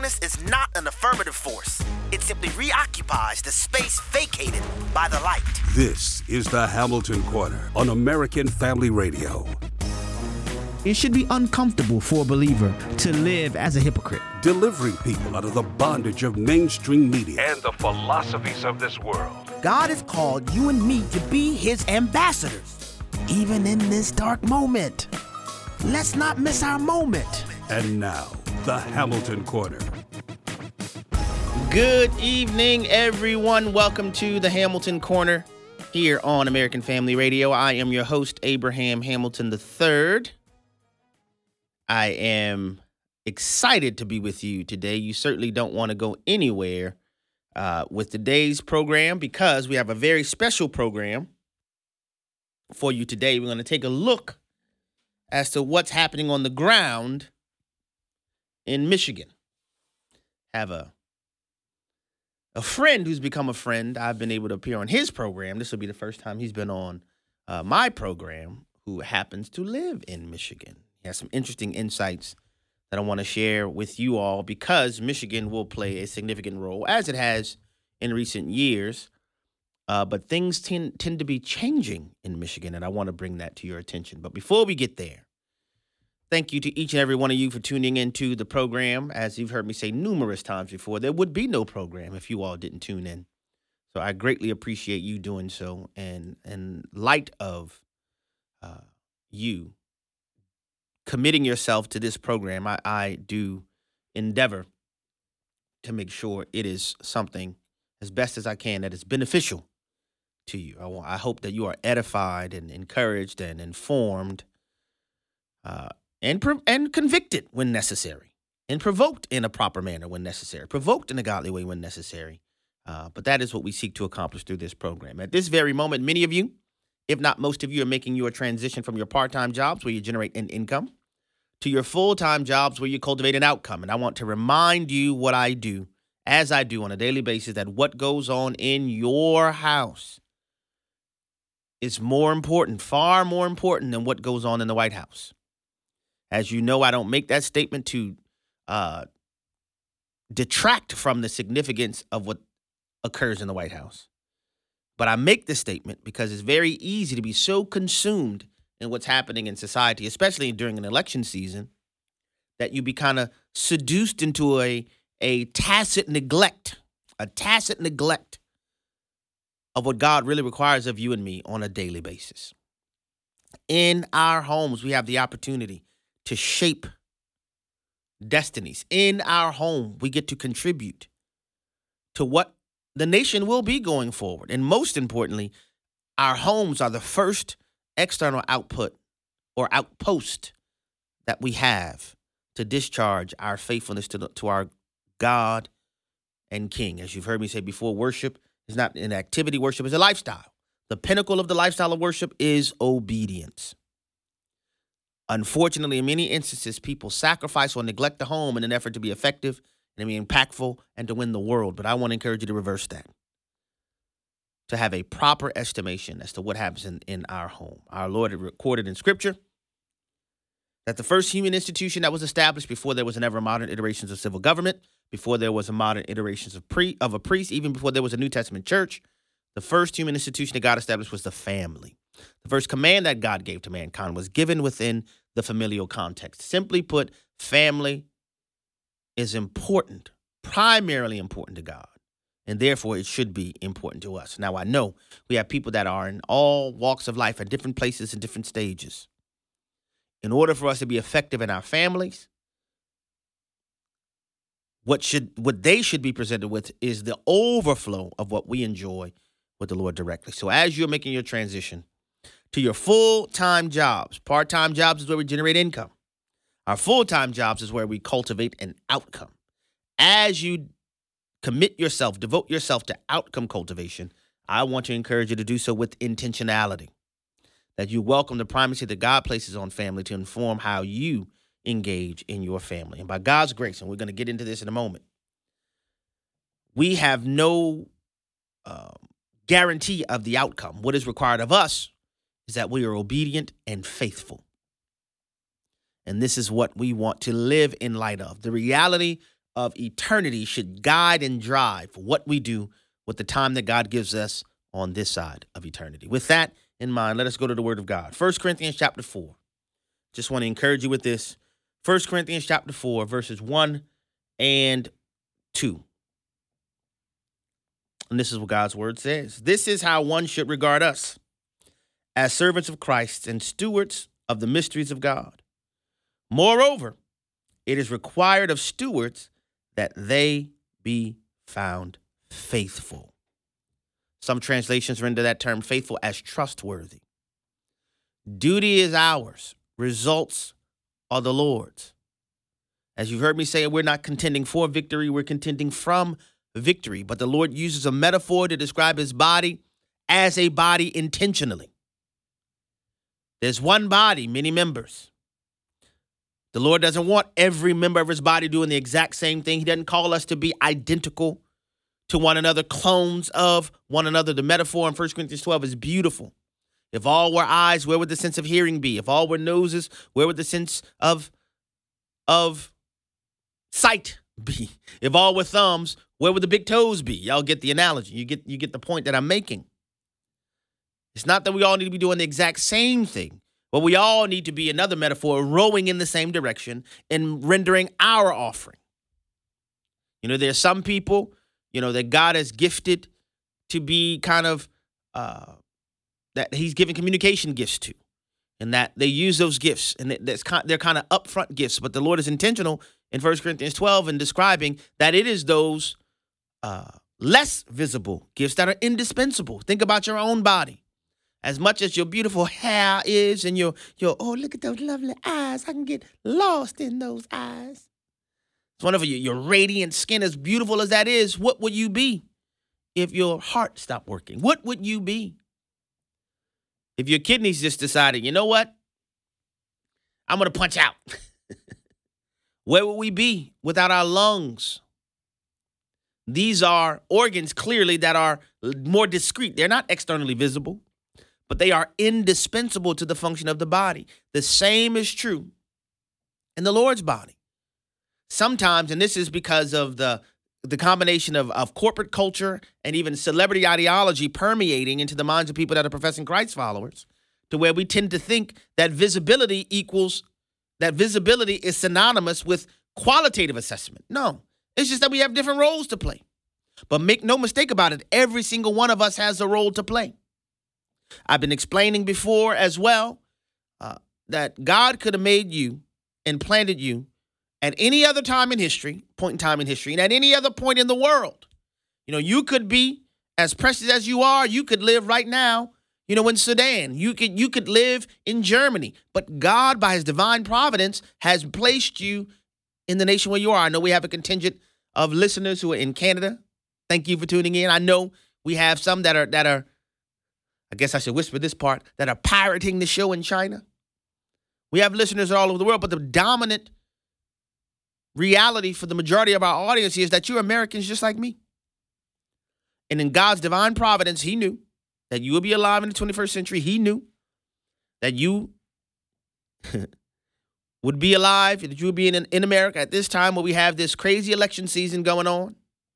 darkness is not an affirmative force. It simply reoccupies the space vacated by the light. This is the Hamilton Corner on American Family Radio. It should be uncomfortable for a believer to live as a hypocrite. Delivering people out of the bondage of mainstream media and the philosophies of this world. God has called you and me to be his ambassadors, even in this dark moment. Let's not miss our moment. And now, the Hamilton Corner. Good evening, everyone. Welcome to the Hamilton Corner here on American Family Radio. I am your host, Abraham Hamilton III. I am excited to be with you today. You certainly don't want to go anywhere with today's program because we have a very special program for you today. We're going to take a look as to what's happening on the ground in Michigan. Have a friend who's become a friend. I've been able to appear on his program. This will be the first time he's been on my program, who happens to live in Michigan. He has some interesting insights that I want to share with you all because Michigan will play a significant role, as it has in recent years. But things tend to be changing in Michigan, and I want to bring that to your attention. But before we get there, thank you to each and every one of you for tuning into the program. As you've heard me say numerous times before, there would be no program if you all didn't tune in. So I greatly appreciate you doing so. And in light of you committing yourself to this program, I do endeavor to make sure it is something as best as I can that is beneficial to you. I hope that you are edified and encouraged and informed and convicted when necessary, and provoked in a proper manner when necessary, provoked in a godly way when necessary. But that is what we seek to accomplish through this program. At this very moment, many of you, if not most of you, are making your transition from your part-time jobs where you generate an income to your full-time jobs where you cultivate an outcome. And I want to remind you what I do, as I do on a daily basis, that what goes on in your house is more important, far more important than what goes on in the White House. As you know, I don't make that statement to detract from the significance of what occurs in the White House. But I make this statement because it's very easy to be so consumed in what's happening in society, especially during an election season, that you be kind of seduced into a tacit neglect of what God really requires of you and me on a daily basis. In our homes, we have the opportunity to shape destinies. In our home, we get to contribute to what the nation will be going forward. And most importantly, our homes are the first external output or outpost that we have to discharge our faithfulness to our God and King. As you've heard me say before, worship is not an activity. Worship is a lifestyle. The pinnacle of the lifestyle of worship is obedience. Unfortunately, in many instances, people sacrifice or neglect the home in an effort to be effective and to be impactful and to win the world. But I want to encourage you to reverse that, to have a proper estimation as to what happens in our home. Our Lord had recorded in Scripture that the first human institution that was established before there was ever modern iterations of civil government, before there was a modern iterations of a priest, even before there was a New Testament church, the first human institution that God established was the family. The first command that God gave to mankind was given within the familial context. Simply put, family is important, primarily important to God, and therefore it should be important to us. Now, I know we have people that are in all walks of life at different places and different stages. In order for us to be effective in our families, what they should be presented with is the overflow of what we enjoy with the Lord directly. So as you're making your transition to your full-time jobs, part-time jobs is where we generate income. Our full-time jobs is where we cultivate an outcome. As you commit yourself, devote yourself to outcome cultivation, I want to encourage you to do so with intentionality. That you welcome the primacy that God places on family to inform how you engage in your family. And by God's grace, and we're going to get into this in a moment, we have no guarantee of the outcome. What is required of us is that we are obedient and faithful. And this is what we want to live in light of. The reality of eternity should guide and drive what we do with the time that God gives us on this side of eternity. With that in mind, let us go to the Word of God. 1 Corinthians chapter 4. Just want to encourage you with this. 1 Corinthians chapter 4, verses 1 and 2. And this is what God's Word says. This is how one should regard us, as servants of Christ and stewards of the mysteries of God. Moreover, it is required of stewards that they be found faithful. Some translations render that term faithful as trustworthy. Duty is ours. Results are the Lord's. As you've heard me say, we're not contending for victory. We're contending from victory. But the Lord uses a metaphor to describe his body as a body intentionally. There's one body, many members. The Lord doesn't want every member of his body doing the exact same thing. He doesn't call us to be identical to one another, clones of one another. The metaphor in 1 Corinthians 12 is beautiful. If all were eyes, where would the sense of hearing be? If all were noses, where would the sense of sight be? If all were thumbs, where would the big toes be? Y'all get the analogy. You get the point that I'm making. It's not that we all need to be doing the exact same thing, but we all need to be, another metaphor, rowing in the same direction and rendering our offering. You know, there's some people, that God has gifted to be kind of, that he's giving communication gifts to, and that they use those gifts, and they're kind of upfront gifts. But the Lord is intentional in 1 Corinthians 12 in describing that it is those less visible gifts that are indispensable. Think about your own body. As much as your beautiful hair is and your oh, look at those lovely eyes. I can get lost in those eyes. It's wonderful. Your radiant skin, as beautiful as that is, what would you be if your heart stopped working? What would you be if your kidneys just decided, you know what? I'm going to punch out. Where would we be without our lungs? These are organs, clearly, that are more discreet. They're not externally visible, but they are indispensable to the function of the body. The same is true in the Lord's body. Sometimes, and this is because of the combination of corporate culture and even celebrity ideology permeating into the minds of people that are professing Christ followers, to where we tend to think that visibility is synonymous with qualitative assessment. No, it's just that we have different roles to play. But make no mistake about it, every single one of us has a role to play. I've been explaining before as well that God could have made you and planted you at any other point in time in history, and at any other point in the world. You could be as precious as you are. You could live right now, in Sudan. You could live in Germany. But God, by his divine providence, has placed you in the nation where you are. I know we have a contingent of listeners who are in Canada. Thank you for tuning in. I know we have some that are, I guess I should whisper this part, that are pirating the show in China. We have listeners all over the world, but the dominant reality for the majority of our audience is that you're Americans just like me. And in God's divine providence, he knew that you would be alive in the 21st century. He knew that you would be alive, that you would be in America at this time where we have this crazy election season going on,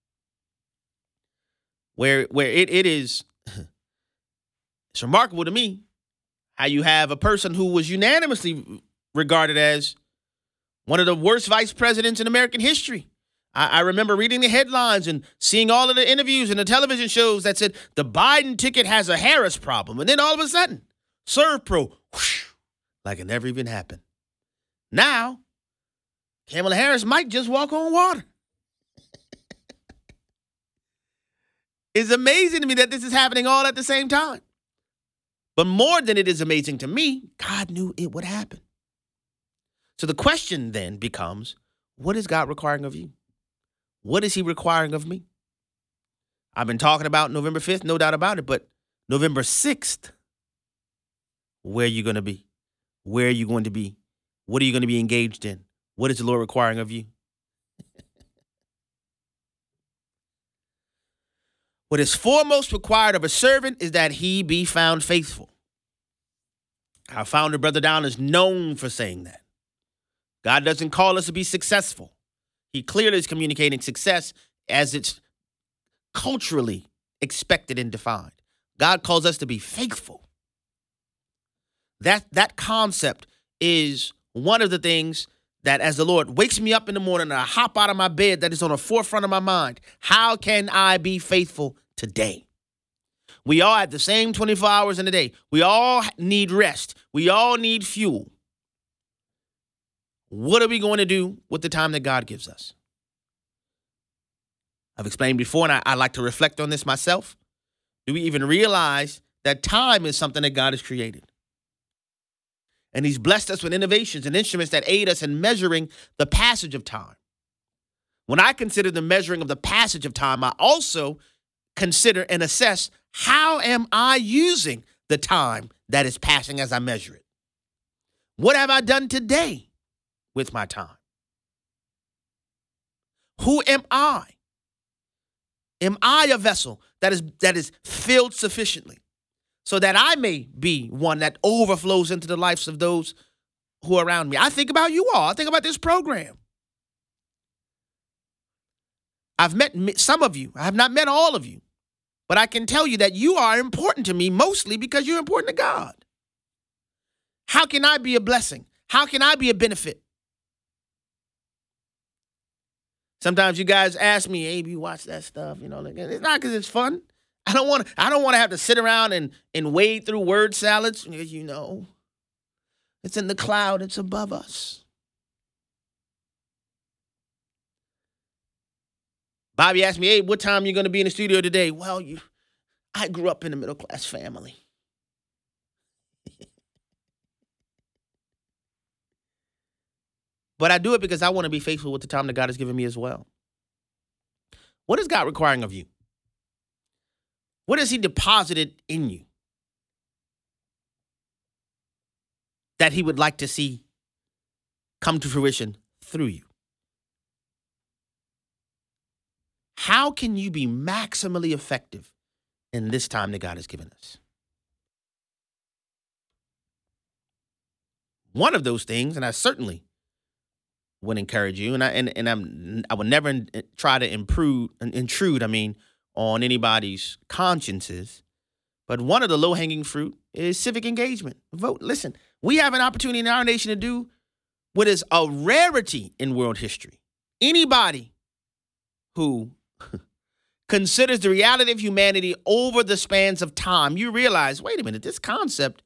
where it is, it's remarkable to me how you have a person who was unanimously regarded as one of the worst vice presidents in American history. I remember reading the headlines and seeing all of the interviews and the television shows that said the Biden ticket has a Harris problem. And then all of a sudden, ServPro, whoosh, like it never even happened. Now, Kamala Harris might just walk on water. It's amazing to me that this is happening all at the same time. But more than it is amazing to me, God knew it would happen. So the question then becomes, what is God requiring of you? What is he requiring of me? I've been talking about November 5th, no doubt about it, but November 6th, where are you going to be? Where are you going to be? What are you going to be engaged in? What is the Lord requiring of you? What is foremost required of a servant is that he be found faithful. Our founder, Brother Down, is known for saying that. God doesn't call us to be successful. He clearly is communicating success as it's culturally expected and defined. God calls us to be faithful. That concept is one of the things that as the Lord wakes me up in the morning and I hop out of my bed, that is on the forefront of my mind. How can I be faithful today? We all have the same 24 hours in a day. We all need rest. We all need fuel. What are we going to do with the time that God gives us? I've explained before, and I like to reflect on this myself. Do we even realize that time is something that God has created? And he's blessed us with innovations and instruments that aid us in measuring the passage of time. When I consider the measuring of the passage of time, I also consider and assess, how am I using the time that is passing as I measure it? What have I done today with my time? Who am I? Am I a vessel that is filled sufficiently so that I may be one that overflows into the lives of those who are around me? I think about you all. I think about this program. I've met some of you. I have not met all of you. But I can tell you that you are important to me mostly because you're important to God. How can I be a blessing? How can I be a benefit? Sometimes you guys ask me, hey, you watch that stuff, you know, like, it's not because it's fun. I don't want to have to sit around and wade through word salads. You know, it's in the cloud. It's above us. Bobby asked me, hey, what time are you going to be in the studio today? Well, I grew up in a middle-class family. But I do it because I want to be faithful with the time that God has given me as well. What is God requiring of you? What has he deposited in you that he would like to see come to fruition through you? How can you be maximally effective in this time that God has given us? One of those things, and I certainly would encourage you, and I would never try to intrude on anybody's consciences, but one of the low-hanging fruit is civic engagement. Vote. Listen, we have an opportunity in our nation to do what is a rarity in world history. Anybody who considers the reality of humanity over the spans of time, you realize, wait a minute, this concept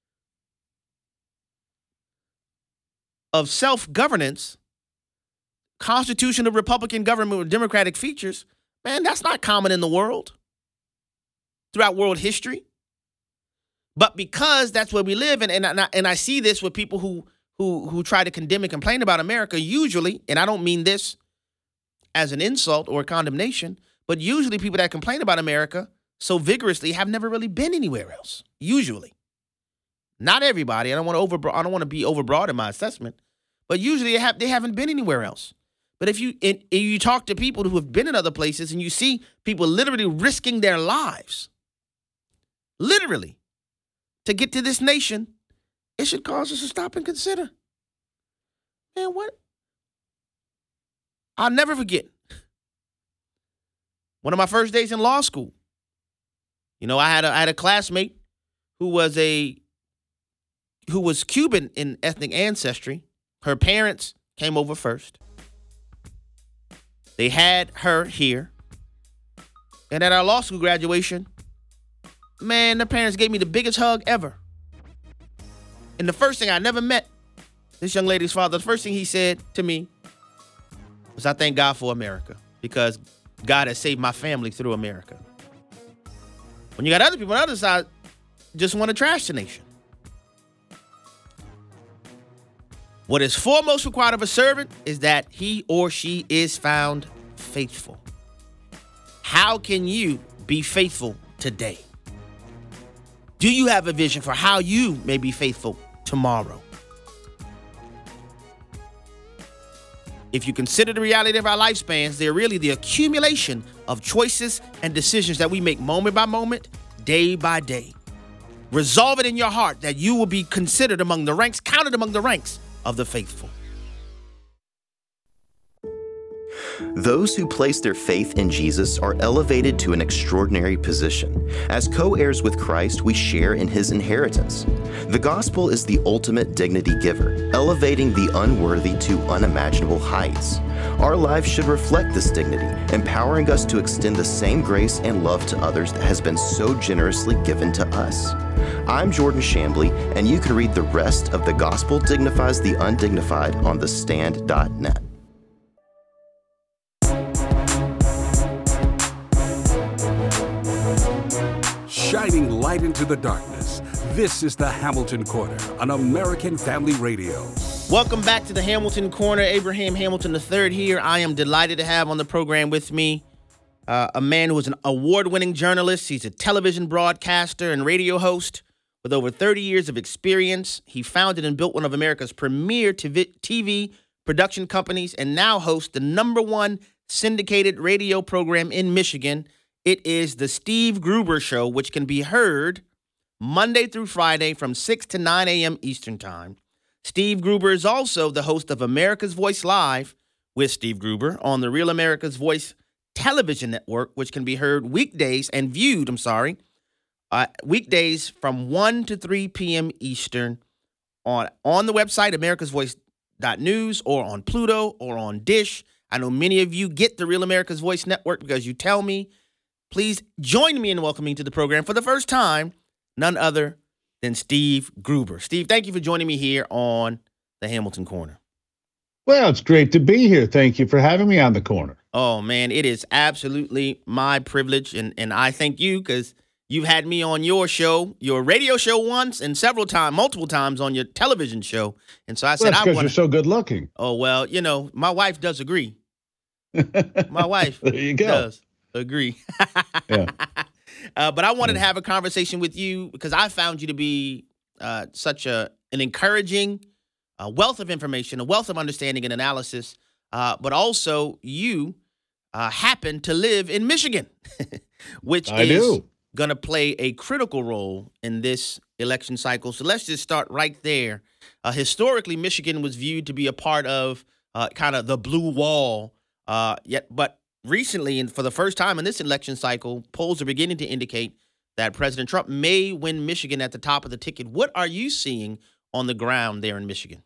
of self-governance, constitutional Republican government with democratic features, man, that's not common in the world throughout world history. But because that's where we live, and I see this with people who try to condemn and complain about America, usually, and I don't mean this as an insult or a condemnation, but usually people that complain about America so vigorously have never really been anywhere else. Usually. Not everybody. I don't want to be overbroad in my assessment, but usually they haven't been anywhere else. But if you talk to people who have been in other places and you see people literally risking their lives, literally, to get to this nation, it should cause us to stop and consider. Man, what? I'll never forget one of my first days in law school. You know, I had a classmate who was Cuban in ethnic ancestry. Her parents came over first. They had her here. And at our law school graduation, man, the parents gave me the biggest hug ever. And the first thing, I never met this young lady's father. The first thing he said to me was, I thank God for America because God has saved my family through America. When you got other people on the other side just want to trash the nation. What is foremost required of a servant is that he or she is found faithful. How can you be faithful today? Do you have a vision for how you may be faithful tomorrow? If you consider the reality of our lifespans, they're really the accumulation of choices and decisions that we make moment by moment, day by day. Resolve it in your heart that you will be considered among the ranks, counted among the ranks of the faithful. Those who place their faith in Jesus are elevated to an extraordinary position. As co-heirs with Christ, we share in his inheritance. The gospel is the ultimate dignity giver, elevating the unworthy to unimaginable heights. Our lives should reflect this dignity, empowering us to extend the same grace and love to others that has been so generously given to us. I'm Jordan Shambly, and you can read the rest of The Gospel Dignifies the Undignified on thestand.net. Shining light into the darkness, this is the Hamilton Corner on American Family Radio. Welcome back to the Hamilton Corner. Abraham Hamilton III here. I am delighted to have on the program with me a man who is an award-winning journalist. He's a television broadcaster and radio host with over 30 years of experience. He founded and built one of America's premier TV production companies and now hosts the #1 syndicated radio program in Michigan. It is the Steve Gruber Show, which can be heard Monday through Friday from 6 to 9 a.m. Eastern Time. Steve Gruber is also the host of America's Voice Live with Steve Gruber on the Real America's Voice television network, which can be heard weekdays and viewed, weekdays from 1 to 3 p.m. Eastern on the website, americasvoice.news, or on Pluto or on Dish. I know many of you get the Real America's Voice network because you tell me. Please join me in welcoming to the program for the first time, none other than Steve Gruber. Steve, thank you for joining me here on the Hamilton Corner. Well, it's great to be here. Thank you for having me on the corner. Oh, man, it is absolutely my privilege, and I thank you because you've had me on your show, your radio show once, and multiple times on your television show. And so I said, that's because you're so good looking. Oh, well, my wife does agree. My wife there you go. Does agree. Yeah. But I wanted to have a conversation with you because I found you to be such an encouraging wealth of information, a wealth of understanding and analysis, but also you happen to live in Michigan, which is going to play a critical role in this election cycle. So let's just start right there. Historically, Michigan was viewed to be a part of kind of the blue wall, but recently, and for the first time in this election cycle, polls are beginning to indicate that President Trump may win Michigan at the top of the ticket. What are you seeing on the ground there in Michigan?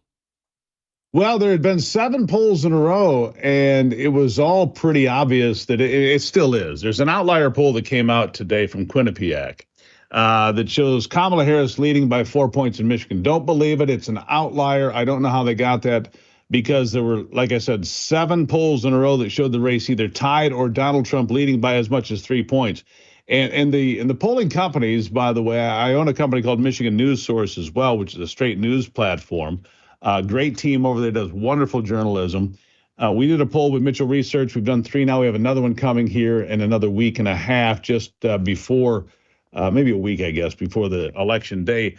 Well, there had been 7 polls in a row, and it was all pretty obvious that it still is. There's an outlier poll that came out today from Quinnipiac that shows Kamala Harris leading by 4 points in Michigan. Don't believe it. It's an outlier. I don't know how they got that, because there were, like I said, 7 polls in a row that showed the race either tied or Donald Trump leading by as much as 3 points. And the polling companies, by the way, I own a company called Michigan News Source as well, which is a straight news platform. Great team over there, does wonderful journalism. We did a poll with Mitchell Research. We've done 3 now. We have another one coming here in another week and a half, just before, maybe a week, I guess, before the election day.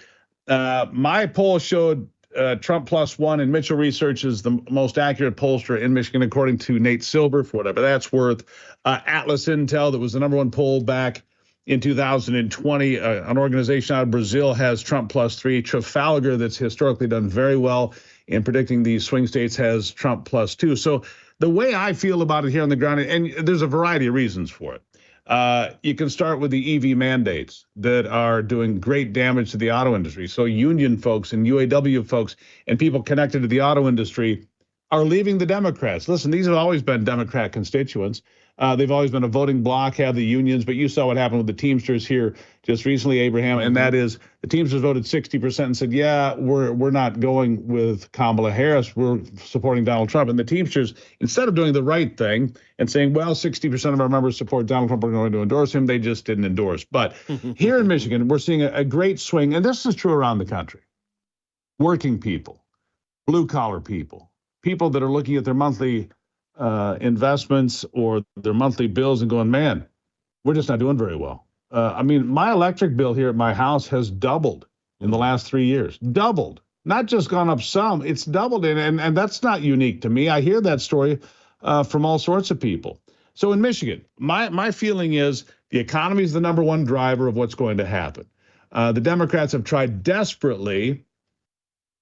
My poll showed Trump +1, and Mitchell Research is the most accurate pollster in Michigan, according to Nate Silver, for whatever that's worth. Atlas Intel, that was the #1 poll back in 2020. An organization out of Brazil has Trump +3. Trafalgar, that's historically done very well in predicting these swing states, has Trump +2. So the way I feel about it here on the ground, and there's a variety of reasons for it. You can start with the EV mandates that are doing great damage to the auto industry. So union folks and UAW folks and people connected to the auto industry are leaving the Democrats. Listen, these have always been Democrat constituents. They've always been a voting bloc, have the unions, but you saw what happened with the Teamsters here just recently, Abraham, and that is the Teamsters voted 60% and said, yeah, we're not going with Kamala Harris, we're supporting Donald Trump. And the Teamsters, instead of doing the right thing and saying, well, 60% of our members support Donald Trump, we're going to endorse him, they just didn't endorse. But here in Michigan, we're seeing a great swing, and this is true around the country. Working people, blue-collar people, people that are looking at their monthly investments or their monthly bills and going, man, we're just not doing very well. I mean, my electric bill here at my house has doubled in the last 3 years. Doubled, not just gone up some, it's doubled. And that's not unique to me. I hear that story from all sorts of people. So in Michigan, my feeling is the economy is the #1 driver of what's going to happen. The Democrats have tried desperately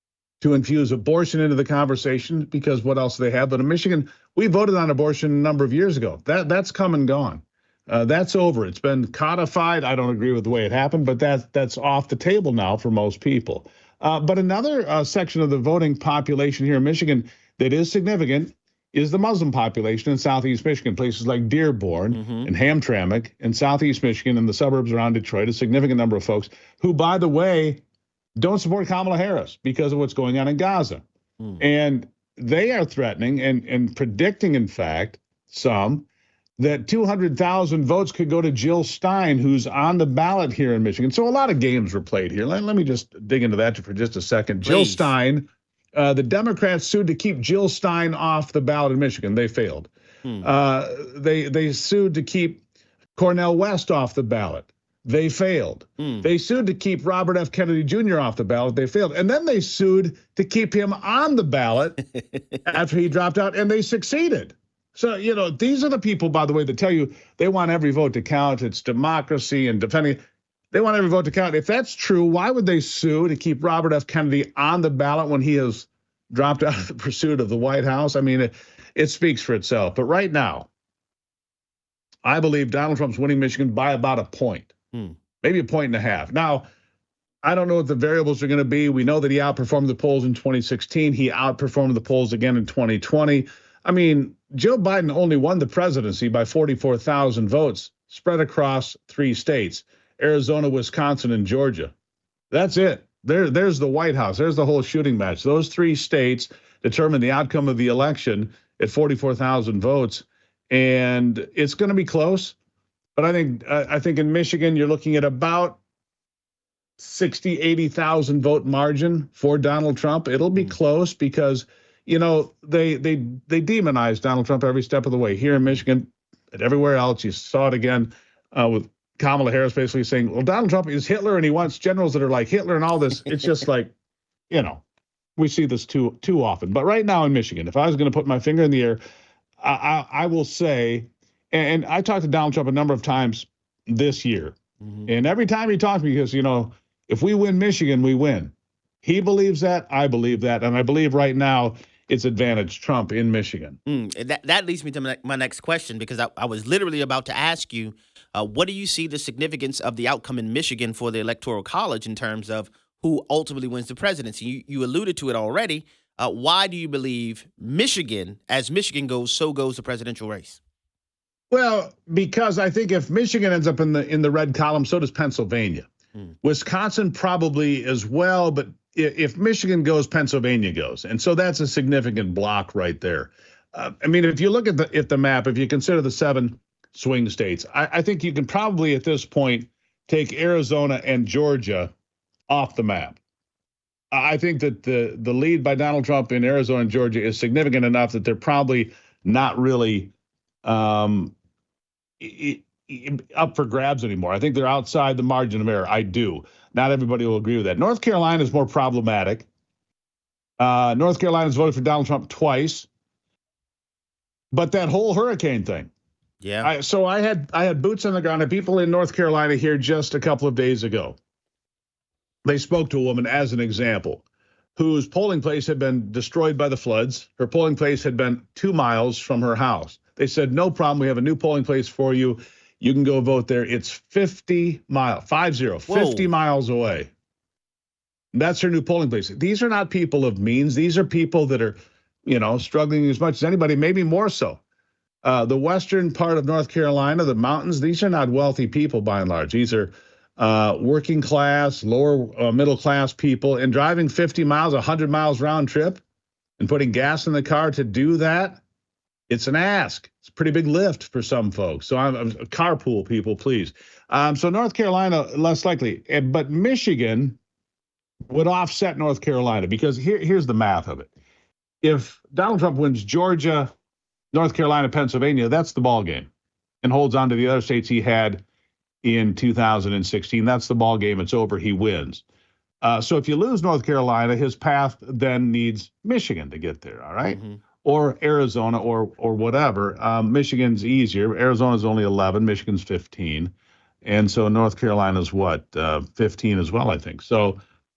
to infuse abortion into the conversation, because what else do they have? But in Michigan, we voted on abortion a number of years ago. That's come and gone. That's over. It's been codified. I don't agree with the way it happened, but that's off the table now for most people. But another section of the voting population here in Michigan that is significant is the Muslim population in Southeast Michigan. Places like Dearborn and Hamtramck in Southeast Michigan and the suburbs around Detroit, a significant number of folks who, by the way, don't support Kamala Harris because of what's going on in Gaza. And they are threatening and predicting, in fact, some, that 200,000 votes could go to Jill Stein, who's on the ballot here in Michigan. So a lot of games were played here. Let me just dig into that for just a second. Please. Jill Stein, the Democrats sued to keep Jill Stein off the ballot in Michigan. They failed. They sued to keep Cornel West off the ballot. They failed. They sued to keep Robert F. Kennedy Jr. off the ballot. They failed. And then they sued to keep him on the ballot after he dropped out, and they succeeded. So, these are the people, by the way, that tell you they want every vote to count. It's democracy and defending. They want every vote to count. If that's true, why would they sue to keep Robert F. Kennedy on the ballot when he has dropped out of the pursuit of the White House? I mean, it speaks for itself. But right now, I believe Donald Trump's winning Michigan by about a point. Maybe a point and a half. Now, I don't know what the variables are going to be. We know that he outperformed the polls in 2016. He outperformed the polls again in 2020. I mean, Joe Biden only won the presidency by 44,000 votes spread across 3 states, Arizona, Wisconsin, and Georgia. That's it. There's the White House. There's the whole shooting match. Those 3 states determine the outcome of the election at 44,000 votes, and it's going to be close. But I think in Michigan, you're looking at about 60, 80,000 vote margin for Donald Trump. It'll be close because, they demonize Donald Trump every step of the way here in Michigan and everywhere else. You saw it again with Kamala Harris basically saying, well, Donald Trump is Hitler and he wants generals that are like Hitler and all this. It's just like, we see this too often. But right now in Michigan, if I was going to put my finger in the air, I will say, and I talked to Donald Trump a number of times this year. And every time he talks to me, because, if we win Michigan, we win. He believes that. I believe that. And I believe right now it's advantage Trump in Michigan. That leads me to my next question, because I was literally about to ask you, what do you see the significance of the outcome in Michigan for the Electoral College in terms of who ultimately wins the presidency? You alluded to it already. Why do you believe Michigan, as Michigan goes, so goes the presidential race? Well, because I think if Michigan ends up in the red column, so does Pennsylvania. Wisconsin probably as well, but if Michigan goes, Pennsylvania goes. And so that's a significant block right there. I mean, if you look at the map, if you consider the 7 swing states, I think you can probably at this point take Arizona and Georgia off the map. I think that the lead by Donald Trump in Arizona and Georgia is significant enough that they're probably not really up for grabs anymore. I think they're outside the margin of error. I do. Not everybody will agree with that. North Carolina is more problematic. North Carolina's voted for Donald Trump twice. But that whole hurricane thing. Yeah. So I had boots on the ground and people in North Carolina here just a couple of days ago. They spoke to a woman as an example whose polling place had been destroyed by the floods. Her polling place had been 2 miles from her house. They said, no problem. We have a new polling place for you. You can go vote there. It's 50 miles away. That's her new polling place. These are not people of means. These are people that are, struggling as much as anybody, maybe more so. The western part of North Carolina, the mountains, these are not wealthy people by and large. These are working class, lower middle class people, and driving 50 miles, 100 miles round trip and putting gas in the car to do that. It's an ask. It's a pretty big lift for some folks. So I'm carpool people, please. So North Carolina, less likely. But Michigan would offset North Carolina because here's the math of it. If Donald Trump wins Georgia, North Carolina, Pennsylvania, that's the ball game, and holds on to the other states he had in 2016. That's the ball game. It's over. He wins. So if you lose North Carolina, his path then needs Michigan to get there. All right. Or Arizona or whatever. Michigan's easier. Arizona's only 11. Michigan's 15. And so North Carolina's 15 as well, I think. So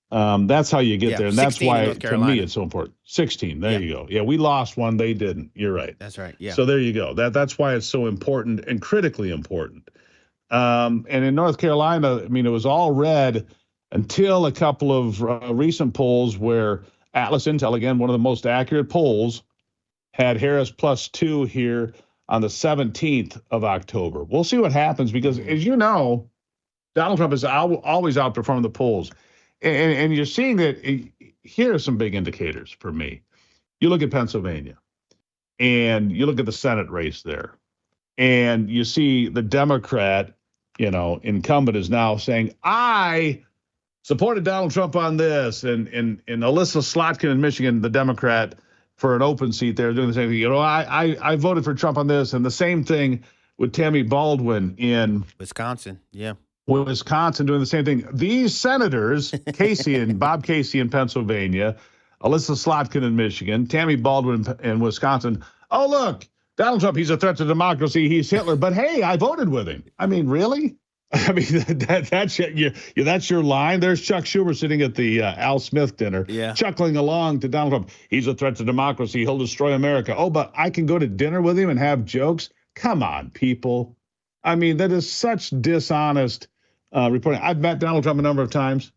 That's how you get there. And that's 16 in why, North to Carolina. me, it's so important. 16. There you go. Yeah, we lost one. They didn't. You're right. That's right. Yeah. So there you go. That's why it's so important and critically important. And in North Carolina, I mean, it was all red until a couple of recent polls where Atlas Intel, again, one of the most accurate polls, had Harris +2 here on the 17th of October. We'll see what happens because, as you know, Donald Trump has always outperformed the polls. And you're seeing that. Here are some big indicators for me. You look at Pennsylvania, and you look at the Senate race there, and you see the Democrat, incumbent is now saying, I supported Donald Trump on this, and Alyssa Slotkin in Michigan, the Democrat, for an open seat there, doing the same thing. I voted for Trump on this, and the same thing with Tammy Baldwin in Wisconsin. Yeah. Wisconsin, doing the same thing. These senators, Bob Casey in Pennsylvania, Alyssa Slotkin in Michigan, Tammy Baldwin in Wisconsin. Oh, look, Donald Trump, he's a threat to democracy. He's Hitler. But hey, I voted with him. I mean, really? I mean, that's your line. There's Chuck Schumer sitting at the Al Smith dinner, chuckling along to Donald Trump. He's a threat to democracy. He'll destroy America. Oh, but I can go to dinner with him and have jokes? Come on, people. I mean, that is such dishonest reporting. I've met Donald Trump a number of times.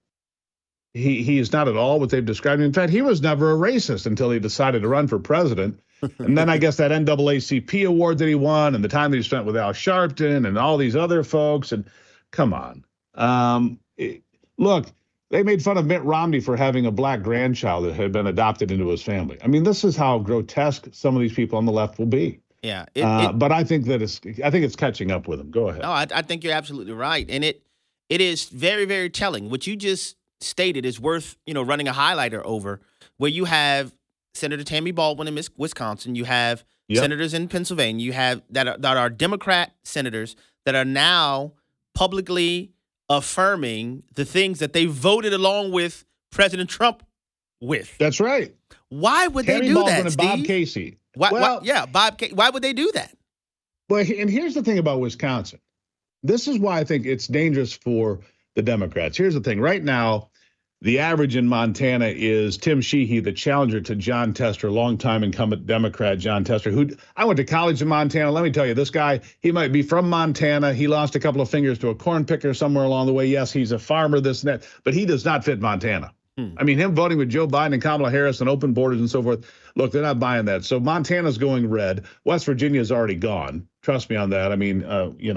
He is not at all what they've described. In fact, he was never a racist until he decided to run for president. And then I guess that NAACP award that he won and the time that he spent with Al Sharpton and all these other folks. And come on. Look, they made fun of Mitt Romney for having a black grandchild that had been adopted into his family. I mean, this is how grotesque some of these people on the left will be. Yeah. But I think it's catching up with them. Go ahead. No, I think you're absolutely right. And it is very, very telling. What you just stated is worth, running a highlighter over, where you have Senator Tammy Baldwin in Wisconsin. You have senators in Pennsylvania. You have that are Democrat senators that are now publicly affirming the things that they voted along with President Trump with. That's right. Why would Tammy they do Baldwin that, and Steve? Bob Casey. Why would they do that? Well, and here's the thing about Wisconsin. This is why I think it's dangerous for the Democrats. Here's the thing. Right now, the average in Montana is Tim Sheehy, the challenger to John Tester, longtime incumbent Democrat John Tester, who I went to college in Montana. Let me tell you, this guy, he might be from Montana. He lost a couple of fingers to a corn picker somewhere along the way. Yes, he's a farmer, this and that, but he does not fit Montana. I mean, him voting with Joe Biden and Kamala Harris and open borders and so forth. Look, they're not buying that. So Montana's going red. West Virginia's already gone. Trust me on that. I mean,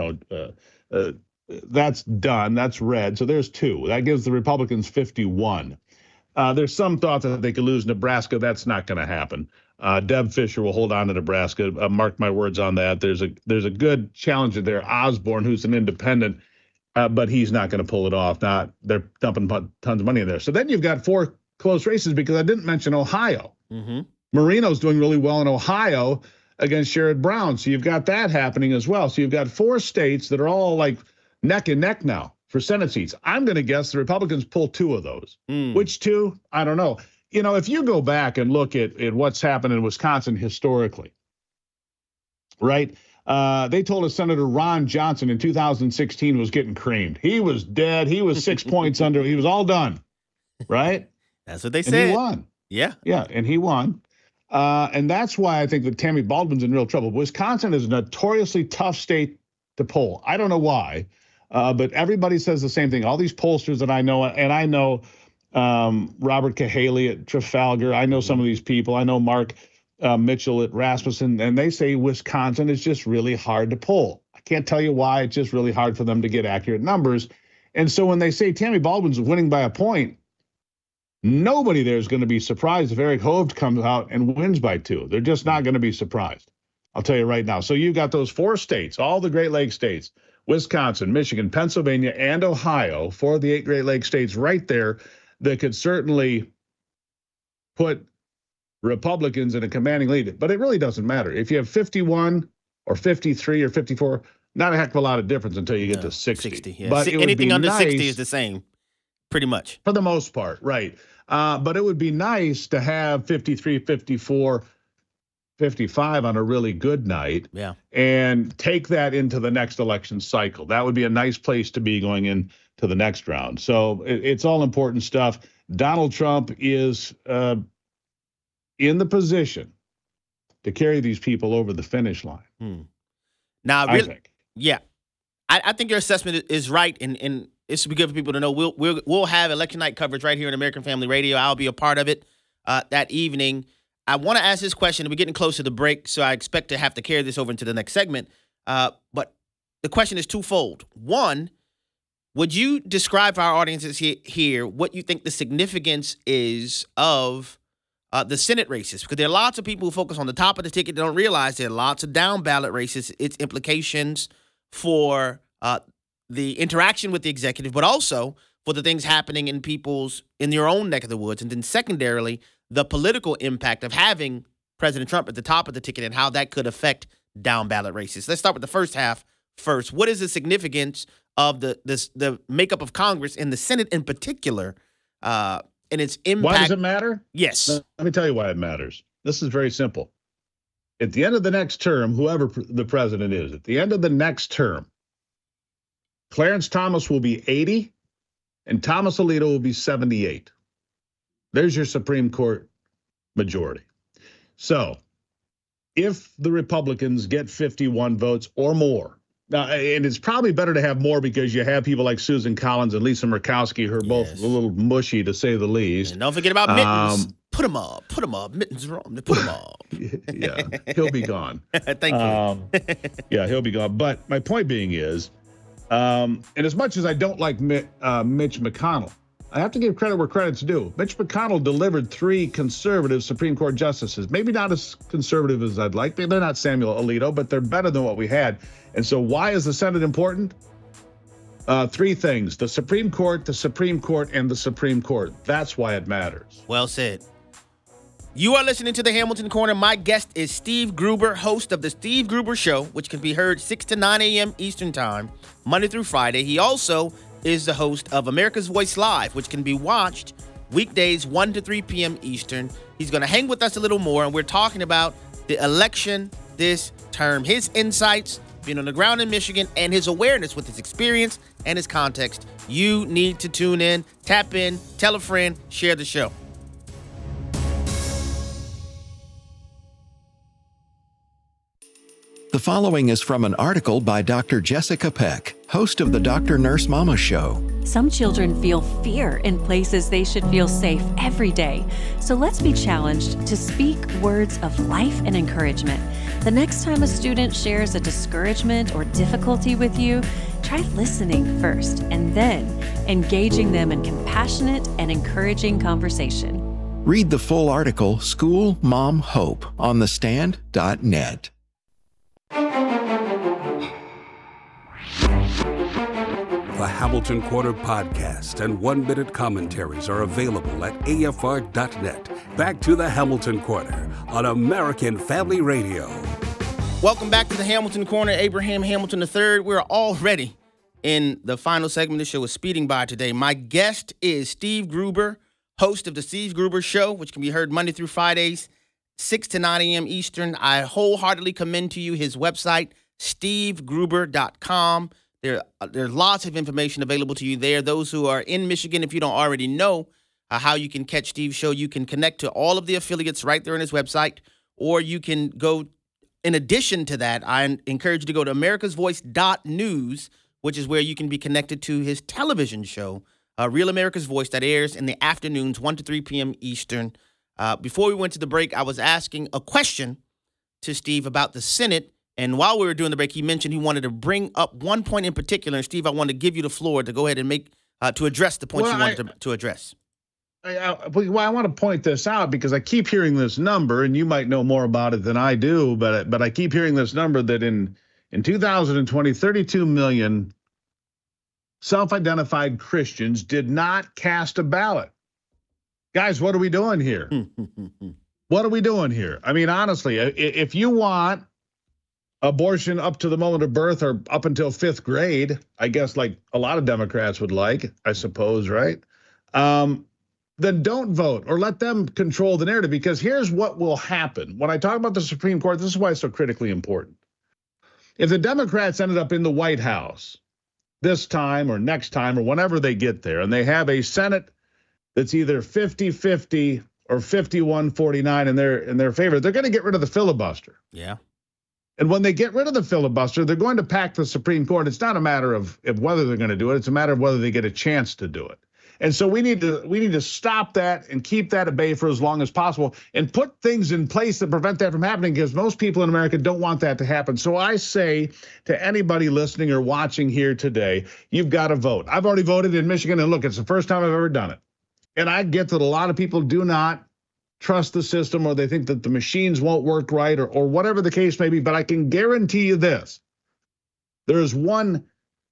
that's done. That's red. So there's 2. That gives the Republicans 51. There's some thought that they could lose Nebraska. That's not going to happen. Deb Fischer will hold on to Nebraska. Mark my words on that. There's a good challenger there, Osborne, who's an independent. But he's not going to pull it off. They're dumping tons of money in there. So then you've got 4 close races because I didn't mention Ohio. Mm-hmm. Marino's doing really well in Ohio against Sherrod Brown. So you've got that happening as well. So you've got 4 states that are all like neck and neck now for Senate seats. I'm going to guess the Republicans pull 2 of those. Which 2? I don't know. If you go back and look at what's happened in Wisconsin historically, right? They told us Senator Ron Johnson in 2016 was getting creamed. He was dead. He was 6 points under. He was all done, right? That's what they said. And he won. Yeah. Yeah, and he won. And that's why I think that Tammy Baldwin's in real trouble. Wisconsin is a notoriously tough state to poll. I don't know why, but everybody says the same thing. All these pollsters that I know, and I know Robert Cahaley at Trafalgar. I know some of these people. I know Mark Mitchell at Rasmussen, and they say Wisconsin is just really hard to poll. I can't tell you why. It's just really hard for them to get accurate numbers. And so when they say Tammy Baldwin's winning by a point, nobody there is going to be surprised if Eric Hovde comes out and wins by 2. They're just not going to be surprised. I'll tell you right now. So you've got those 4 states, all the Great Lakes states, Wisconsin, Michigan, Pennsylvania, and Ohio, 4 of the 8 Great Lakes states right there that could certainly put Republicans in a commanding lead. But it really doesn't matter. If you have 51 or 53 or 54, not a heck of a lot of difference until you get to 60. Yeah. But anything under 60 is the same, pretty much. For the most part, right. But it would be nice to have 53, 54 55 on a really good night. Yeah. And take that into the next election cycle. That would be a nice place to be going into the next round. So it's all important stuff. Donald Trump is in the position to carry these people over the finish line. Now, I think. Yeah. I think your assessment is right, and it should be good for people to know. We'll have election night coverage right here on American Family Radio. I'll be a part of it that evening. I want to ask this question, and we're getting close to the break, so I expect to have to carry this over into the next segment. But the question is twofold. One, would you describe for our audiences here what you think the significance is of the Senate races? Because there are lots of people who focus on the top of the ticket that don't realize there are lots of down ballot races, its implications for the interaction with the executive, but also for the things happening in your own neck of the woods. And then secondarily, the political impact of having President Trump at the top of the ticket and how that could affect down ballot races. Let's start with the first half first. What is the significance of the makeup of Congress and the Senate in particular and its impact? Why does it matter? Yes. Let me tell you why it matters. This is very simple. At the end of the next term, whoever the president is, at the end of the next term, Clarence Thomas will be 80 and Thomas Alito will be 78. There's your Supreme Court majority. So if the Republicans get 51 votes or more, now, and it's probably better to have more because you have people like Susan Collins and Lisa Murkowski who are both a little mushy, to say the least. And don't forget about Mittens. Put him up. Mittens wrong. Put him up. Yeah, he'll be gone. Thank you. Yeah, he'll be gone. But my point being is, and as much as I don't like Mitch McConnell, I have to give credit where credit's due. Mitch McConnell delivered 3 conservative Supreme Court justices. Maybe not as conservative as I'd like. They're not Samuel Alito, but they're better than what we had. And so why is the Senate important? 3 things: the Supreme Court, the Supreme Court, and the Supreme Court. That's why it matters. Well said. You are listening to the Hamilton Corner. My guest is Steve Gruber, host of The Steve Gruber Show, which can be heard 6 to 9 a.m. Eastern Time, Monday through Friday. He also is the host of America's Voice Live, which can be watched weekdays 1 to 3 p.m. Eastern. He's going to hang with us a little more, and we're talking about the election this term, his insights, being on the ground in Michigan, and his awareness with his experience and his context. You need to tune in, tap in, tell a friend, share the show. The following is from an article by Dr. Jessica Peck, host of the Dr. Nurse Mama Show. Some children feel fear in places they should feel safe every day. So let's be challenged to speak words of life and encouragement. The next time a student shares a discouragement or difficulty with you, try listening first and then engaging them in compassionate and encouraging conversation. Read the full article, School Mom Hope, on thestand.net. The Hamilton Corner podcast and 1-minute commentaries are available at afr.net. Back to the Hamilton Corner on American Family Radio. Welcome back to the Hamilton Corner. Abraham Hamilton III. We're already in the final segment. This show is speeding by today. My guest is Steve Gruber, host of The Steve Gruber Show, which can be heard Monday through Fridays, 6 to 9 a.m. Eastern. I wholeheartedly commend to you his website, stevegruber.com. There's lots of information available to you there. Those who are in Michigan, if you don't already know how you can catch Steve's show, you can connect to all of the affiliates right there on his website, or you can go, in addition to that, I encourage you to go to americasvoice.news, which is where you can be connected to his television show, Real America's Voice, that airs in the afternoons, 1 to 3 p.m. Eastern. Before we went to the break, I was asking a question to Steve about the Senate. And while we were doing the break, he mentioned he wanted to bring up one point in particular. And Steve, I want to give you the floor to go ahead and to address the points you wanted to address. I want to point this out because I keep hearing this number, and you might know more about it than I do, but I keep hearing this number that in 2020, 32 million self-identified Christians did not cast a ballot. Guys, what are we doing here? What are we doing here? I mean, honestly, if you want abortion up to the moment of birth or up until 5th grade, I guess like a lot of Democrats would like, I suppose, right? then don't vote or let them control the narrative, because here's what will happen. When I talk about the Supreme Court, this is why it's so critically important. If the Democrats ended up in the White House this time or next time or whenever they get there, and they have a Senate that's either 50-50 or 51-49 in their favor, they're going to get rid of the filibuster. Yeah. And when they get rid of the filibuster, they're going to pack the Supreme Court. It's not a matter of whether they're going to do it. It's a matter of whether they get a chance to do it. And so we need to stop that and keep that at bay for as long as possible and put things in place that prevent that from happening, because most people in America don't want that to happen. So I say to anybody listening or watching here today, you've got to vote. I've already voted in Michigan, and look, it's the first time I've ever done it. And I get that a lot of people do not trust the system, or they think that the machines won't work right, or whatever the case may be. But I can guarantee you this. There's one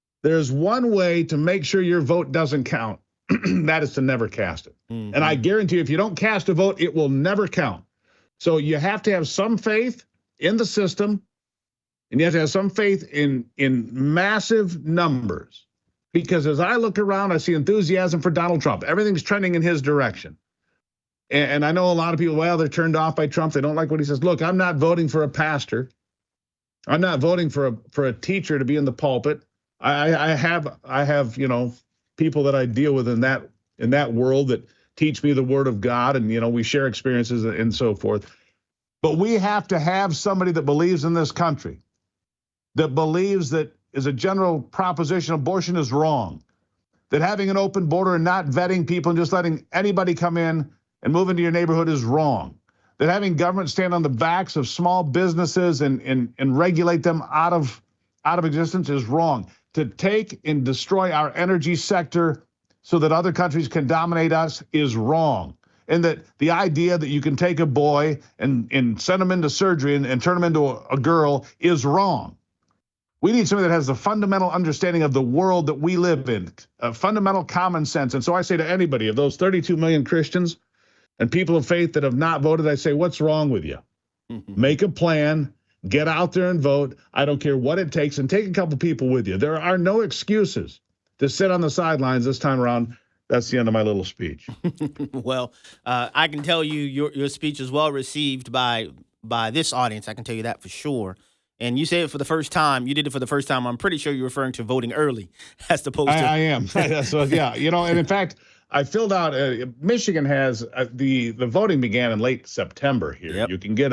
way to make sure your vote doesn't count. That is to never cast it. Mm-hmm. And I guarantee you, if you don't cast a vote, it will never count. So you have to have some faith in the system, and you have to have some faith in massive numbers. Because as I look around, I see enthusiasm for Donald Trump. Everything's trending in his direction. And I know a lot of people, well, they're turned off by Trump. They don't like what he says. Look, I'm not voting for a pastor. I'm not voting for a teacher to be in the pulpit. I have people that I deal with in that world that teach me the word of God, and we share experiences and so forth. But we have to have somebody that believes in this country, that believes that as a general proposition, abortion is wrong, that having an open border and not vetting people and just letting anybody come in and move into your neighborhood is wrong, that having government stand on the backs of small businesses and regulate them out of existence is wrong, to take and destroy our energy sector so that other countries can dominate us is wrong. And that the idea that you can take a boy and send him into surgery and turn him into a girl is wrong. We need somebody that has the fundamental understanding of the world that we live in, a fundamental common sense. And so I say to anybody, of those 32 million Christians and people of faith that have not voted, I say, what's wrong with you? Make a plan. Get out there and vote. I don't care what it takes, and take a couple people with you. There are no excuses to sit on the sidelines this time around. That's the end of my little speech. Well, I can tell you your speech is well received by this audience. I can tell you that for sure. And you say it for the first time. You did it for the first time. I'm pretty sure you're referring to voting early as opposed to. I am. So, yeah, and in fact, I filled out. Michigan has the voting began in late September here. Yep. You can get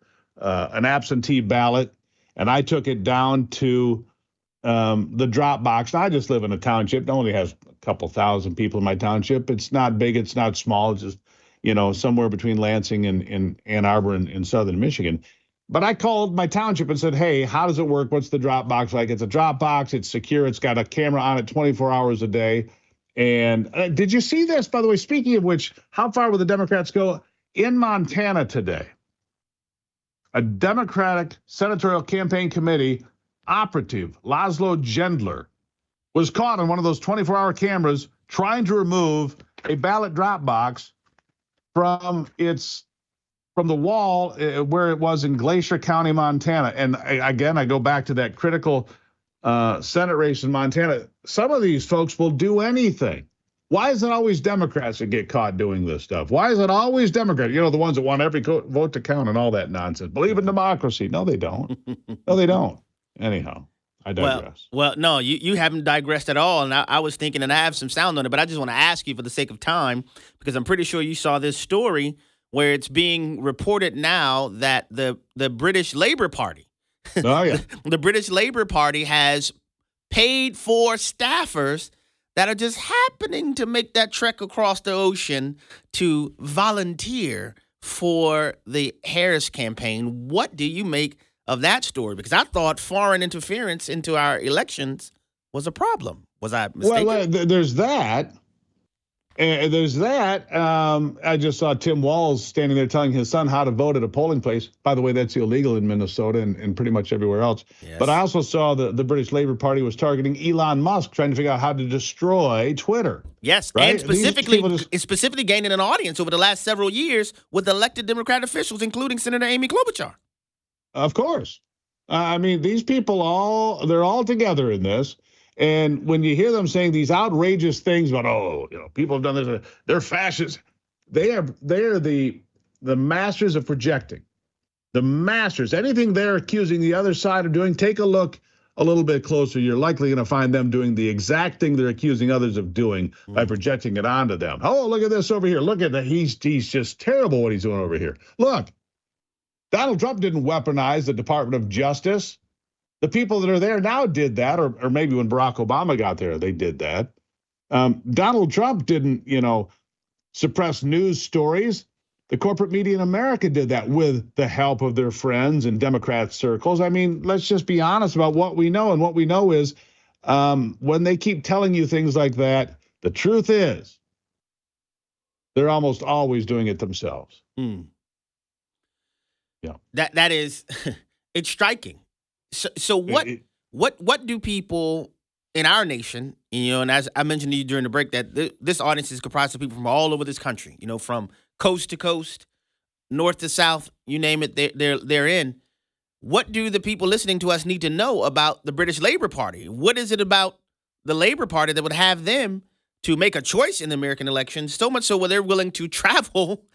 an absentee ballot, and I took it down to the drop box. I just live in a township that only has a couple thousand people in my township. It's not big, it's not small. It's just, somewhere between Lansing and Ann Arbor in southern Michigan. But I called my township and said, hey, how does it work? What's the drop box like? It's a drop box. It's secure. It's got a camera on it 24 hours a day. And did you see this, by the way? Speaking of which, how far will the Democrats go? In Montana today, a Democratic senatorial campaign committee operative, Laszlo Gendler, was caught on one of those 24-hour cameras trying to remove a ballot drop box from the wall where it was in Glacier County, Montana. And again, I go back to that critical Senate race in Montana. Some of these folks will do anything. Why is it always Democrats that get caught doing this stuff? Why is it always Democrats? The ones that want every vote to count and all that nonsense. Believe in democracy. No, they don't. No, they don't. Anyhow, I digress. Well, no, you haven't digressed at all. And I was thinking, and I have some sound on it, but I just want to ask you for the sake of time, because I'm pretty sure you saw this story where it's being reported now that the British Labour Party, the British Labour Party has paid for staffers that are just happening to make that trek across the ocean to volunteer for the Harris campaign. What do you make of that story? Because I thought foreign interference into our elections was a problem. Was I mistaken? Well, there's that. I just saw Tim Walz standing there telling his son how to vote at a polling place. By the way, that's illegal in Minnesota and pretty much everywhere else. Yes. But I also saw the British Labour Party was targeting Elon Musk, trying to figure out how to destroy Twitter. Yes, right? And specifically gaining an audience over the last several years with elected Democrat officials, including Senator Amy Klobuchar. Of course. These people they're all together in this. And when you hear them saying these outrageous things about, people have done this, they're fascists. They are the masters of projecting. The masters. Anything they're accusing the other side of doing, take a look a little bit closer. You're likely going to find them doing the exact thing they're accusing others of doing by projecting it onto them. Oh, look at this over here. Look at that. He's just terrible what he's doing over here. Look, Donald Trump didn't weaponize the Department of Justice. The people that are there now did that, or maybe when Barack Obama got there, they did that. Donald Trump didn't, suppress news stories. The corporate media in America did that with the help of their friends and Democrat circles. I mean, let's just be honest about what we know. And what we know is when they keep telling you things like that, the truth is they're almost always doing it themselves. Yeah. That is, it's striking. So what do people in our nation, and as I mentioned to you during the break, that this audience is comprised of people from all over this country, from coast to coast, north to south, you name it, they're in. What do the people listening to us need to know about the British Labour Party? What is it about the Labour Party that would have them to make a choice in the American election, so much so where they're willing to travel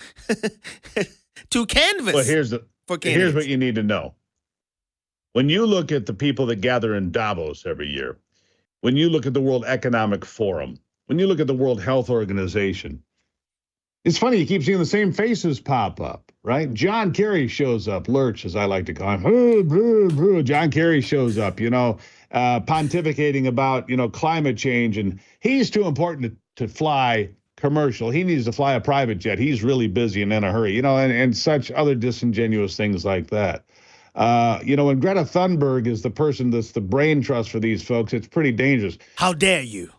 to canvass? Well, here's what you need to know. When you look at the people that gather in Davos every year, when you look at the World Economic Forum, when you look at the World Health Organization, it's funny, you keep seeing the same faces pop up, right? John Kerry shows up, Lurch, as I like to call him. John Kerry shows up, pontificating about, climate change. And he's too important to fly commercial. He needs to fly a private jet. He's really busy and in a hurry, and such other disingenuous things like that. When Greta Thunberg is the person that's the brain trust for these folks, it's pretty dangerous. How dare you?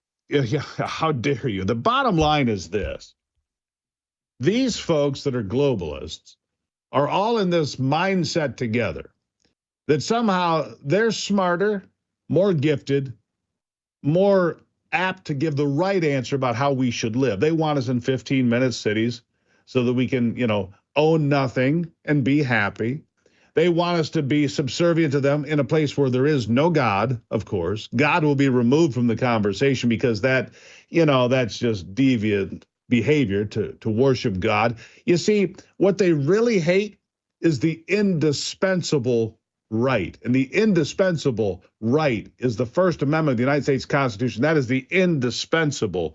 How dare you? The bottom line is this. These folks that are globalists are all in this mindset together that somehow they're smarter, more gifted, more apt to give the right answer about how we should live. They want us in 15-minute cities so that we can, own nothing and be happy. They want us to be subservient to them in a place where there is no God, of course. God will be removed from the conversation because that's just deviant behavior to worship God. You see, what they really hate is the indispensable right. And the indispensable right is the First Amendment of the United States Constitution. That is the indispensable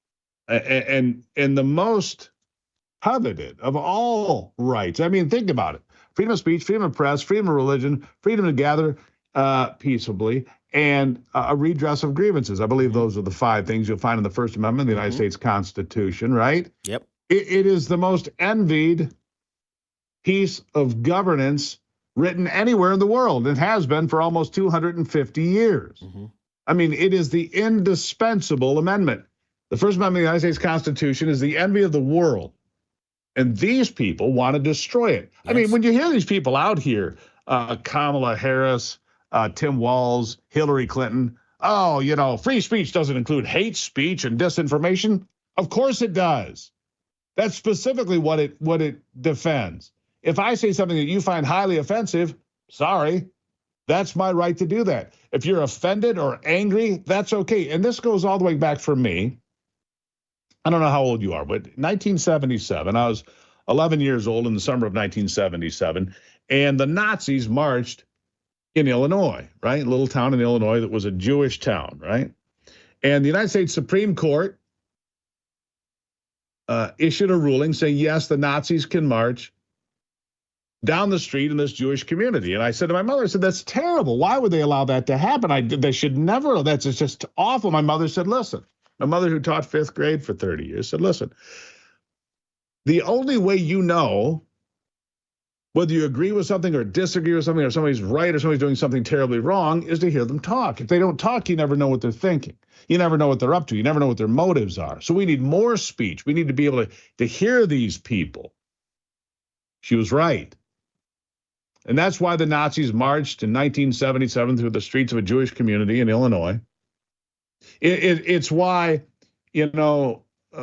and the most coveted of all rights. I mean, think about it. Freedom of speech, freedom of press, freedom of religion, freedom to gather peaceably, and a redress of grievances. I believe those are the 5 things you'll find in the First Amendment of the United States Constitution, right? Yep. It is the most envied piece of governance written anywhere in the world. It has been for almost 250 years. I mean, it is the indispensable amendment. The First Amendment of the United States Constitution is the envy of the world. And these people want to destroy it. Yes. I mean, when you hear these people out here, Kamala Harris, Tim Walz, Hillary Clinton, free speech doesn't include hate speech and disinformation. Of course it does. That's specifically what it defends. If I say something that you find highly offensive, sorry, that's my right to do that. If you're offended or angry, that's okay. And this goes all the way back for me. I don't know how old you are, but 1977, I was 11 years old in the summer of 1977, and the Nazis marched in Illinois, right? A little town in Illinois that was a Jewish town, right? And the United States Supreme Court issued a ruling saying, yes, the Nazis can march down the street in this Jewish community. And I said to my mother, I said, that's terrible. Why would they allow that to happen? They should never. That's just awful. My mother said, listen. My mother, who taught 5th grade for 30 years, said, listen, the only way you know whether you agree with something or disagree with something or somebody's right or somebody's doing something terribly wrong is to hear them talk. If they don't talk, you never know what they're thinking. You never know what they're up to. You never know what their motives are. So we need more speech. We need to be able to hear these people. She was right. And that's why the Nazis marched in 1977 through the streets of a Jewish community in Illinois. It's why, the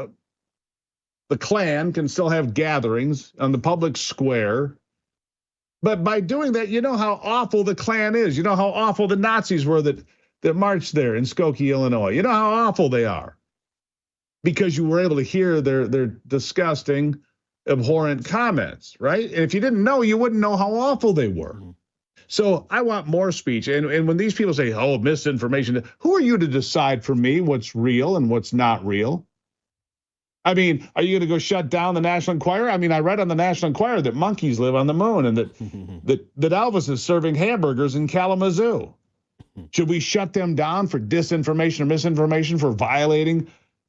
Klan can still have gatherings on the public square. But by doing that, you know how awful the Klan is. You know how awful the Nazis were that that marched there in Skokie, Illinois. You know how awful they are because you were able to hear their disgusting, abhorrent comments, right? And if you didn't know, you wouldn't know how awful they were. So I want more speech. And when these people say, oh, misinformation, who are you to decide for me what's real and what's not real? I mean, are you going to go shut down the National Enquirer? I mean, I read on the National Enquirer that monkeys live on the moon and that Elvis is serving hamburgers in Kalamazoo. Should we shut them down for disinformation or misinformation, for violating,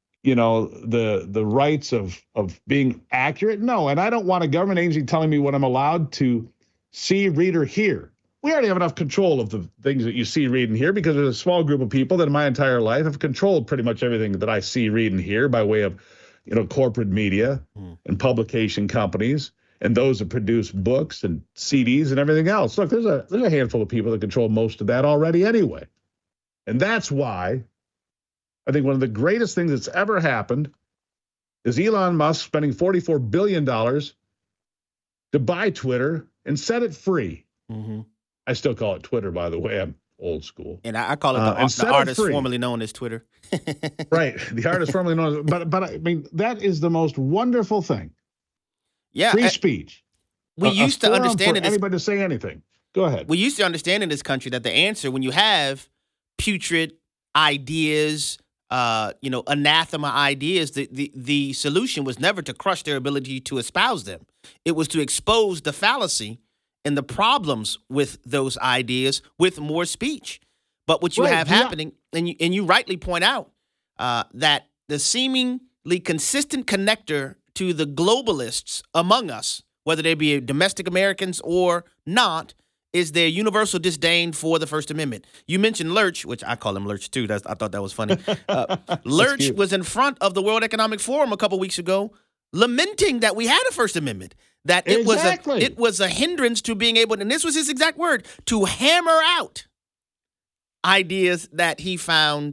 the rights of being accurate? No, and I don't want a government agency telling me what I'm allowed to see, read, or hear. We already have enough control of the things that you see, read, and hear because there's a small group of people that in my entire life have controlled pretty much everything that I see, read, and hear by way of, corporate media and publication companies and those that produce books and CDs and everything else. Look, there's a handful of people that control most of that already anyway. And that's why I think one of the greatest things that's ever happened is Elon Musk spending $44 billion to buy Twitter and set it free. Mm-hmm. I still call it Twitter, by the way. I'm old school. And I call it the artist formerly known as Twitter. Right. The artist formerly known as, but I mean, that is the most wonderful thing. Yeah. Free speech. We used to understand it. Anybody to say anything. Go ahead. We used to understand in this country that the answer, when you have putrid ideas, anathema ideas, the solution was never to crush their ability to espouse them. It was to expose the fallacy and the problems with those ideas with more speech. But what you have happening, and you rightly point out that the seemingly consistent connector to the globalists among us, whether they be domestic Americans or not, is their universal disdain for the First Amendment. You mentioned Lurch, which I call him Lurch too. I thought that was funny. Lurch was in front of the World Economic Forum a couple weeks ago, lamenting that we had a First Amendment, that it was a hindrance to being able, and this was his exact word, to hammer out ideas that he found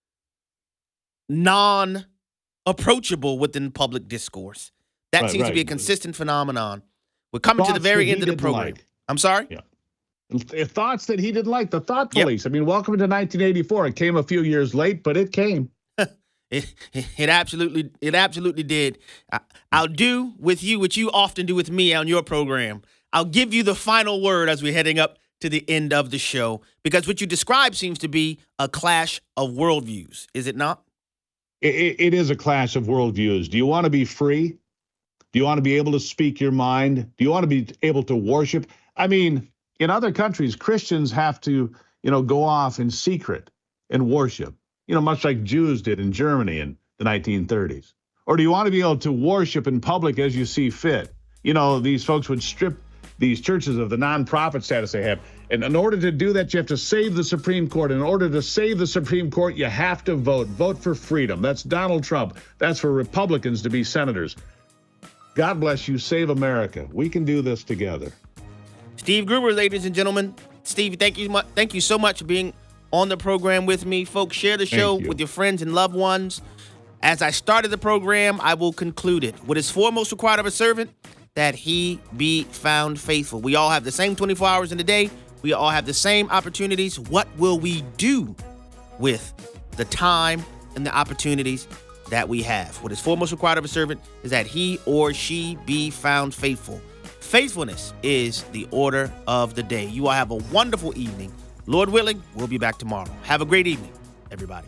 non-approachable within public discourse. That seems to be a consistent phenomenon. We're coming to the very end of the program. I'm sorry? Yeah. Thoughts that he didn't like, the thought police. Yep. I mean, welcome to 1984. It came a few years late, but it came. It absolutely did. I'll do with you what you often do with me on your program. I'll give you the final word as we're heading up to the end of the show, because what you describe seems to be a clash of worldviews. Is it not? It is a clash of worldviews. Do you want to be free? Do you want to be able to speak your mind? Do you want to be able to worship? I mean, in other countries, Christians have to, go off in secret and worship, much like Jews did in Germany in the 1930s. Or do you want to be able to worship in public as you see fit? These folks would strip these churches of the nonprofit status they have. And in order to do that, you have to save the Supreme Court. In order to save the Supreme Court, you have to vote. Vote for freedom. That's Donald Trump. That's for Republicans to be senators. God bless you. Save America. We can do this together. Steve Gruber, ladies and gentlemen. Steve, thank you so much for being on the program with me. Folks, share the show with your friends and loved ones. As I started the program, I will conclude it. What is foremost required of a servant? That he be found faithful. We all have the same 24 hours in a day. We all have the same opportunities. What will we do with the time and the opportunities that we have? What is foremost required of a servant is that he or she be found faithful. Faithfulness is the order of the day. You all have a wonderful evening. Lord willing, we'll be back tomorrow. Have a great evening, everybody.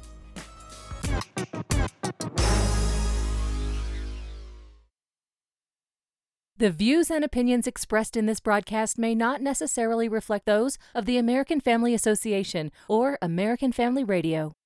The views and opinions expressed in this broadcast may not necessarily reflect those of the American Family Association or American Family Radio.